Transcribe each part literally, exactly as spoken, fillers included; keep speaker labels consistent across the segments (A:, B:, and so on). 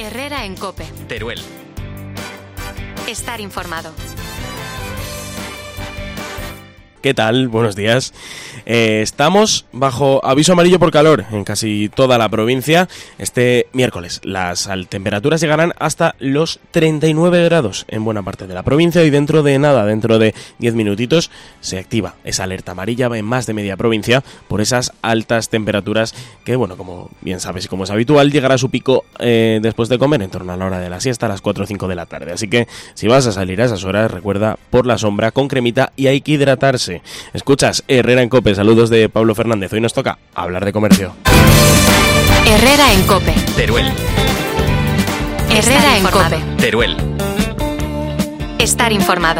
A: Herrera en COPE.
B: Teruel.
A: Estar informado.
C: ¿Qué tal? Buenos días. Eh, estamos bajo aviso amarillo por calor en casi toda la provincia. Este miércoles las temperaturas llegarán hasta los treinta y nueve grados en buena parte de la provincia y dentro de nada, dentro de diez minutitos, se activa esa alerta amarilla en más de media provincia por esas altas temperaturas que, bueno, como bien sabes y como es habitual, llegará a su pico eh, después de comer en torno a la hora de la siesta a las cuatro o cinco de la tarde. Así que si vas a salir a esas horas, recuerda por la sombra con cremita y hay que hidratarse. Escuchas Herrera en COPE, saludos de Pablo Fernández. Hoy nos toca hablar de comercio.
A: Herrera en COPE.
B: Teruel.
A: Herrera en COPE.
B: Teruel.
A: Estar informado.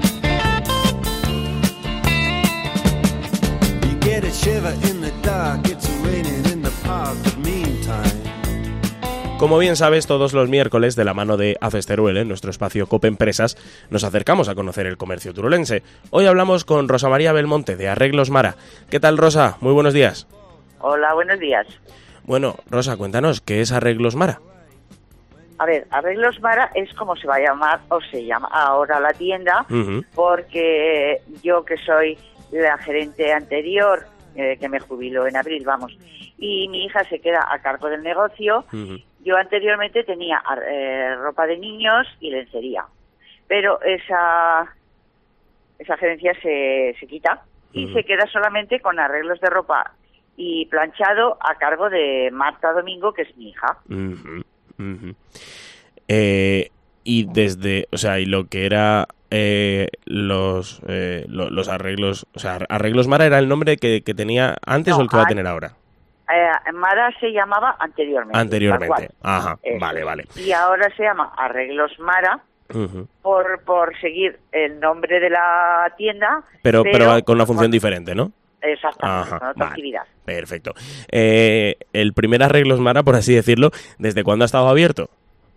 C: Como bien sabes, todos los miércoles, de la mano de ACES Teruel, en nuestro espacio COPE Empresas, nos acercamos a conocer el comercio turolense. Hoy hablamos con Rosa María Belmonte, de Arreglos Mara. ¿Qué tal, Rosa? Muy buenos días.
D: Hola, buenos días.
C: Bueno, Rosa, cuéntanos, ¿qué es Arreglos Mara?
D: A ver, Arreglos Mara es como se va a llamar, o se llama ahora la tienda, uh-huh. porque yo que soy la gerente anterior, eh, que me jubiló en abril, vamos, y mi hija se queda a cargo del negocio. Uh-huh. Yo anteriormente tenía eh, ropa de niños y lencería, pero esa esa gerencia se, se quita y uh-huh. se queda solamente con arreglos de ropa y planchado a cargo de Marta Domingo, que es mi hija.
C: Uh-huh. Uh-huh. Eh, y desde, o sea, y lo que era eh, los eh, lo, los arreglos, o sea, Arreglos Mara era el nombre que, que tenía antes no, o el que va a tener ahora.
D: Eh, Mara se llamaba anteriormente.
C: Anteriormente, ajá, Eso. vale, vale.
D: Y ahora se llama Arreglos Mara uh-huh. por por seguir el nombre de la tienda.
C: Pero pero, pero con una función con... diferente, ¿no?
D: Exactamente, ajá, con otra vale, actividad.
C: Perfecto. Eh, el primer Arreglos Mara, por así decirlo, ¿desde cuándo ha estado abierto?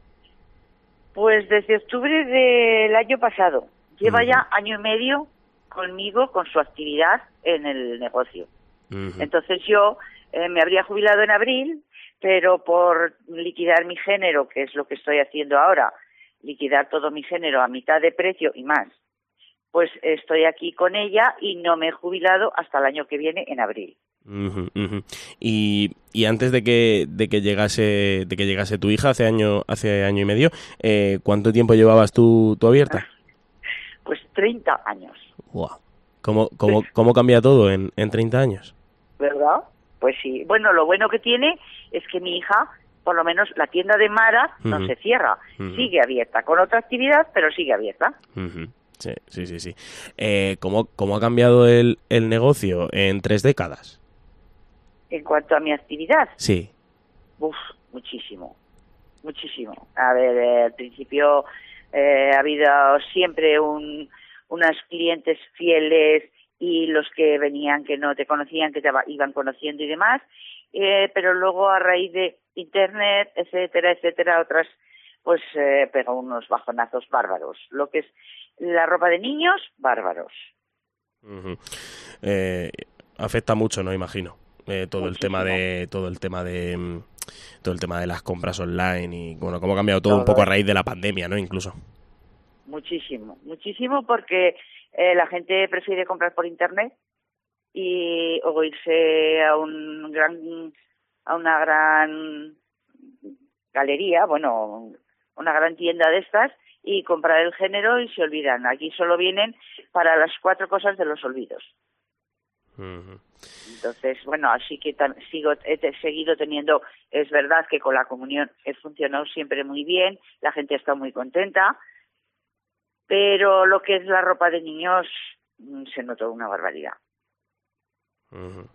D: Pues desde octubre del año pasado. Lleva uh-huh. ya año y medio conmigo con su actividad en el negocio. Uh-huh. Entonces yo... Eh, me habría jubilado en abril, pero por liquidar mi género, que es lo que estoy haciendo ahora, liquidar todo mi género a mitad de precio y más, pues estoy aquí con ella y no me he jubilado hasta el año que viene, en abril.
C: Uh-huh, uh-huh. Y, y antes de que de que llegase de que llegase tu hija hace año hace año y medio, eh, ¿cuánto tiempo llevabas tú, tú abierta?
D: Pues treinta años.
C: Wow. ¿Cómo cómo cómo cambia todo en en treinta años?
D: ¿Verdad? Pues sí. Bueno, lo bueno que tiene es que mi hija, por lo menos la tienda de Mara, uh-huh. no se cierra. Uh-huh. Sigue abierta, con otra actividad, pero sigue abierta.
C: Uh-huh. Sí, sí, sí. sí. Eh, ¿cómo, ¿Cómo ha cambiado el, el negocio en tres décadas?
D: En cuanto a mi actividad.
C: Sí.
D: Uf, muchísimo. Muchísimo. A ver, eh, al principio eh, ha habido siempre un, unas clientes fieles, y los que venían que no te conocían, que te iban conociendo y demás, eh, pero luego a raíz de internet, etcétera, etcétera, otras, pues eh, pegó unos bajonazos bárbaros. Lo que es la ropa de niños, bárbaros.
C: Uh-huh. Eh, afecta mucho, ¿no? Imagino. Eh, todo Muchísimo. el tema de todo el tema de todo el tema de las compras online y bueno, cómo ha cambiado todo, todo un poco a raíz de la pandemia, ¿no? Incluso.
D: Muchísimo, muchísimo porque eh, la gente prefiere comprar por internet y o irse a un gran a una gran galería, bueno, una gran tienda de estas y comprar el género y se olvidan. Aquí solo vienen para las cuatro cosas de los olvidos.
C: Uh-huh.
D: Entonces, bueno, así que tan, sigo he te, seguido teniendo, es verdad que con la comunión he funcionado siempre muy bien, la gente está muy contenta. Pero lo que es la ropa de niños se notó una barbaridad.
C: Uh-huh.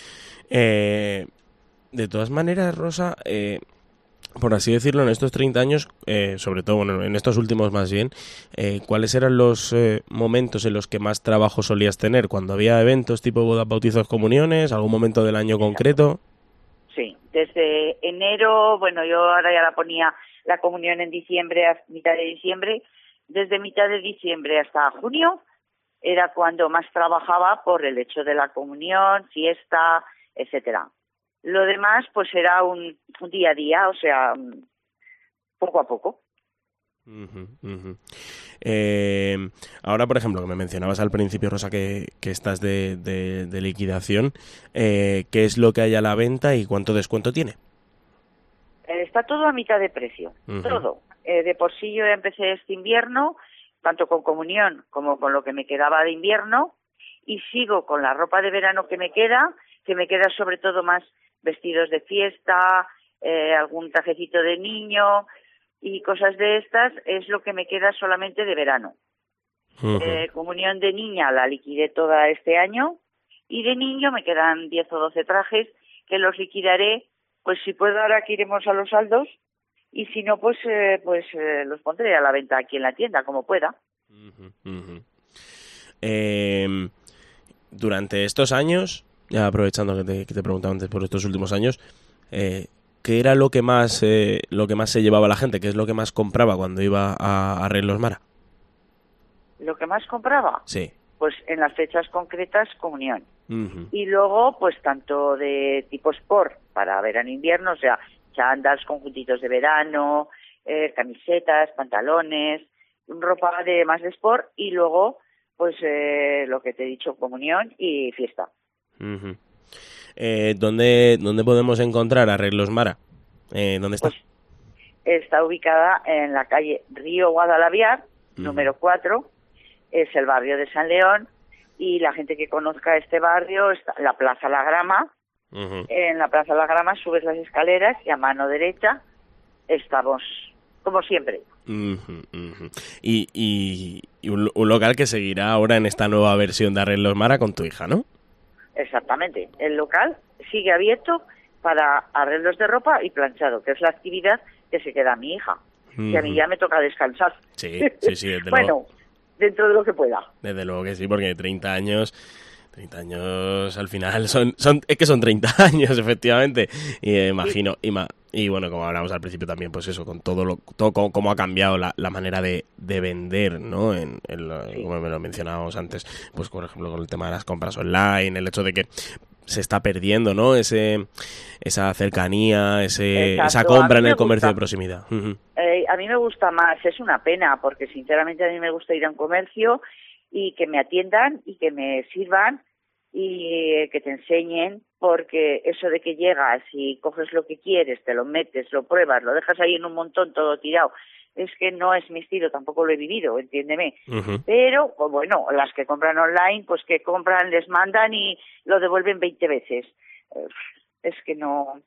C: Eh, de todas maneras, Rosa, eh, por así decirlo, en estos treinta años, eh, sobre todo bueno, en estos últimos más bien, eh, ¿cuáles eran los eh, momentos en los que más trabajo solías tener? ¿Cuando había eventos tipo bodas, bautizos, comuniones? ¿Algún momento del año concreto?
D: Sí, desde enero, bueno, yo ahora ya la ponía la comunión en diciembre, a mitad de diciembre. Desde mitad de diciembre hasta junio era cuando más trabajaba por el hecho de la comunión, fiesta, etcétera. Lo demás, pues era un, un día a día, o sea, poco a poco.
C: Uh-huh, uh-huh. Eh, ahora, por ejemplo, que me mencionabas al principio, Rosa, que, que estás de, de, de liquidación, eh, ¿qué es lo que hay a la venta y cuánto descuento tiene?
D: Eh, está todo a mitad de precio, uh-huh. todo. Eh, de por sí yo empecé este invierno, tanto con comunión como con lo que me quedaba de invierno, y sigo con la ropa de verano que me queda, que me queda sobre todo más vestidos de fiesta, eh, algún trajecito de niño y cosas de estas, es lo que me queda solamente de verano. Uh-huh. Eh, comunión de niña la liquidé toda este año y de niño me quedan diez o doce trajes que los liquidaré, pues si puedo ahora que iremos a los saldos y si no pues eh, pues eh, los pondré a la venta aquí en la tienda como pueda.
C: Uh-huh. Uh-huh. Eh, durante estos años, ya aprovechando que te, que te preguntaba antes por estos últimos años, eh, ¿qué era lo que más eh, lo que más se llevaba la gente? ¿Qué es lo que más compraba cuando iba a, a Arreglos Mara?
D: ¿Lo que más compraba?
C: Sí.
D: Pues en las fechas concretas, comunión.
C: Uh-huh.
D: Y luego, pues tanto de tipo sport, para verano-invierno, o sea, chándals, conjuntitos de verano, eh, camisetas, pantalones, ropa de más de sport, y luego, pues eh, lo que te he dicho, comunión y fiesta.
C: Uh-huh. Eh, ¿dónde, ¿Dónde podemos encontrar Arreglos Mara? Eh, ¿Dónde está?
D: Pues está ubicada en la calle Río Guadalaviar, uh-huh. número cuatro, es el barrio de San León, y la gente que conozca este barrio está en la Plaza La Grama. Uh-huh. En la Plaza La Grama subes las escaleras y a mano derecha estamos, como siempre.
C: Uh-huh, uh-huh. Y, y, y un, un local que seguirá ahora en esta nueva versión de Arreglos Mara con tu hija, ¿no?
D: Exactamente. El local sigue abierto para arreglos de ropa y planchado, que es la actividad que se queda a mi hija. Uh-huh. Y a mí ya me toca descansar.
C: Sí, sí, sí. Desde
D: bueno,
C: luego.
D: Dentro de lo que pueda.
C: Desde luego que sí, porque treinta años... treinta años al final son, son es que son treinta años, efectivamente. Y eh, imagino, sí. y, ma, y bueno, como hablamos al principio también, pues eso, con todo lo todo como, como ha cambiado la, la manera de, de vender, ¿no? En, en lo, sí. Como me lo mencionábamos antes, pues por ejemplo con el tema de las compras online, el hecho de que se está perdiendo, ¿no? Ese esa cercanía, ese Exacto. esa compra en el comercio gusta. de proximidad. Uh-huh.
D: Eh, a mí me gusta más, es una pena, porque sinceramente a mí me gusta ir a un comercio y que me atiendan y que me sirvan y que te enseñen, porque eso de que llegas y coges lo que quieres, te lo metes, lo pruebas, lo dejas ahí en un montón todo tirado, es que no es mi estilo, tampoco lo he vivido, entiéndeme. Uh-huh. Pero, pues bueno, las que compran online, pues que compran, les mandan y lo devuelven veinte veces. Es que no...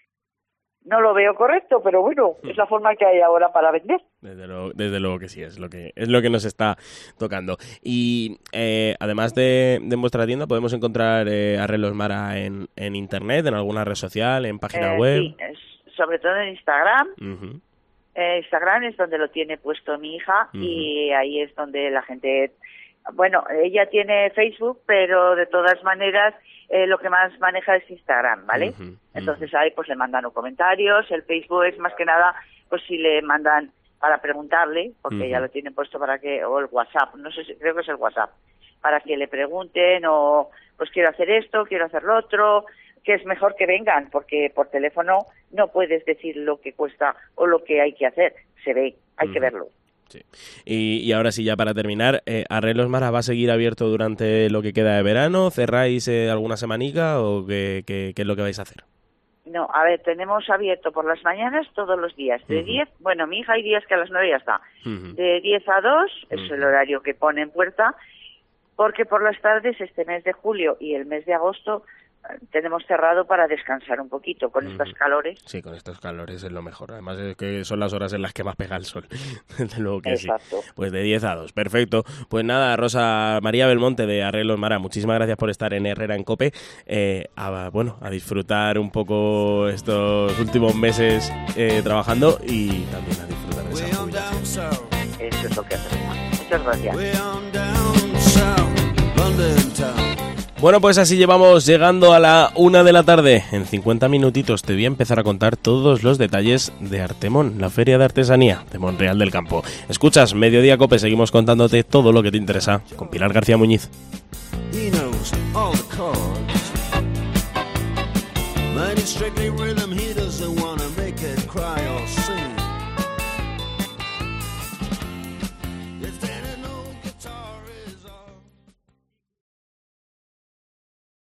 D: No lo veo correcto, pero bueno, es la forma que hay ahora para vender.
C: Desde luego, desde luego que sí, es lo que es lo que nos está tocando. Y eh, además de, de vuestra tienda, podemos encontrar eh, Arreglos Mara en, en internet, en alguna red social, en página
D: eh,
C: web.
D: Sí, es, sobre todo en Instagram.
C: Uh-huh.
D: Eh, Instagram es donde lo tiene puesto mi hija uh-huh. y ahí es donde la gente... Bueno, ella tiene Facebook, pero de todas maneras... Eh, lo que más maneja es Instagram, ¿vale? Uh-huh, uh-huh. Entonces ahí pues le mandan los comentarios, el Facebook es más que nada, pues si le mandan para preguntarle, porque uh-huh. ya lo tienen puesto para que, o el WhatsApp, no sé si, creo que es el WhatsApp, para que le pregunten o pues quiero hacer esto, quiero hacer lo otro, que es mejor que vengan, porque por teléfono no puedes decir lo que cuesta o lo que hay que hacer, se ve, hay uh-huh. que verlo.
C: Sí. Y, y ahora sí, ya para terminar, eh, ¿Arreglos Mara va a seguir abierto durante lo que queda de verano? ¿Cerráis eh, alguna semanica o qué, qué, qué es lo que vais a hacer?
D: No, a ver, tenemos abierto por las mañanas todos los días, de uh-huh. diez, bueno, mi hija hay días que a las nueve ya está, uh-huh. de diez a dos uh-huh. es el horario que pone en puerta, porque por las tardes este mes de julio y el mes de agosto tenemos cerrado para descansar un poquito con mm. estos calores.
C: Sí, con estos calores es lo mejor. Además es que son las horas en las que más pega el sol. Desde luego que
D: Exacto.
C: sí. Pues de diez a dos. Perfecto. Pues nada, Rosa María Belmonte de Arreglos Mara, muchísimas gracias por estar en Herrera en COPE. Eh, a, bueno, a disfrutar un poco estos últimos meses eh, trabajando y también a disfrutar de esa jubilación.
D: Eso es lo que hacemos. Muchas gracias.
C: Bueno, pues así llevamos llegando a la una de la tarde. En cincuenta minutitos te voy a empezar a contar todos los detalles de Artemón, la feria de artesanía de Monreal del Campo. Escuchas Mediodía Cope, seguimos contándote todo lo que te interesa con Pilar García Muñiz. He